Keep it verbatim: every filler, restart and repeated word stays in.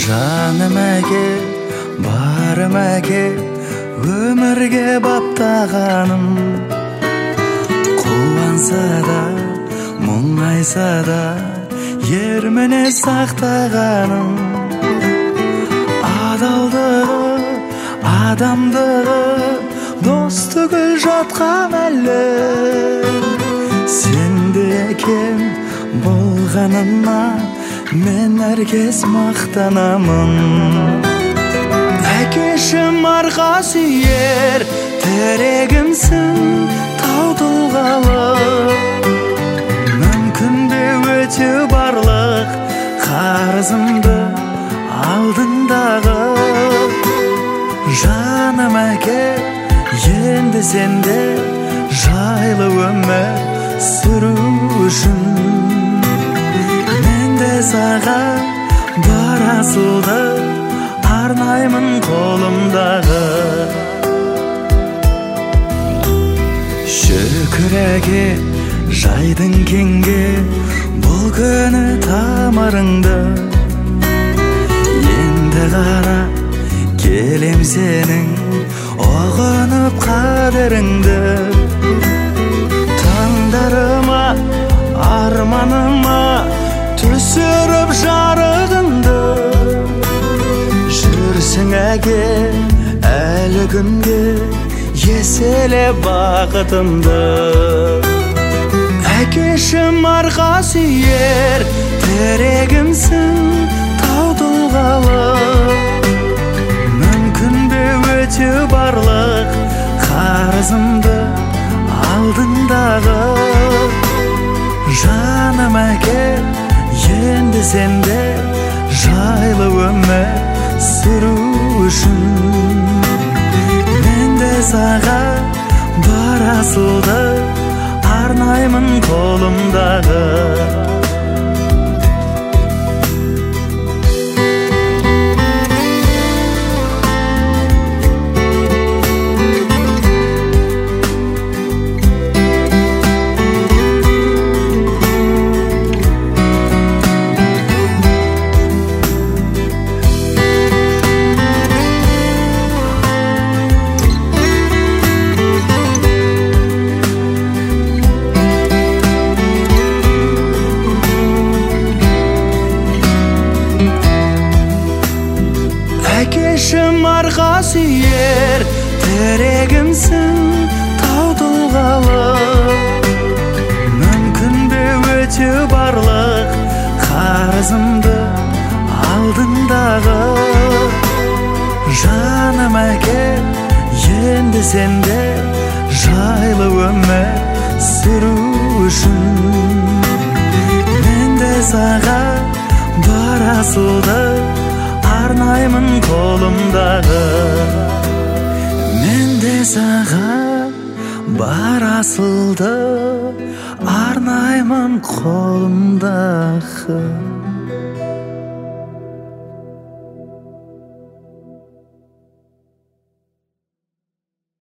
жаным әке, барым әке, өмірге баптағаным. Қуанса да, мұңайса да, ерміне сақтағаным. Адалдығы, адамдығы, достығы жатқан әлі. Сенде әкем болғанына мен әркез мақтанамын. Әкешім арқа сүйер тірегімсің, тау тұлғалы. Мүмкін бе өтеу барлық қарызымды алдындағы. Жаным әке, енді сенде жайлы өмір сүру үшін мен де саған бар асылды арнаймын қолымдағы. Шүкір әке, жайдың кеңге бұл күні тамырыңды. Енді қара келем сенің оғынып қадіріңді. Таңдарыма, арманыма түсіріп жарығыңды. Жүрсің әке әлі күнге еселе бақытымды. Әкешім арқа сүйер тірегімсің, тау тұлғалы. Мүмкін бе өтеу барлық қарызымды алдындағы. Жаным әке, енді сенде жайлы өмір сүру үшін мен де саған бар асылды арнаймын қолымдағы. Әкешім арқа сүйер тірегімсің, тау тұлғалы. Мүмкін бе өтеу барлық қарызымды алдындағы. Жаным әке, енді сенде жайлы өмір сүру үшін мен де саған бар асылды арнаймын қолымдағы. Мен де саған бар асылды арнаймын қолымдағы.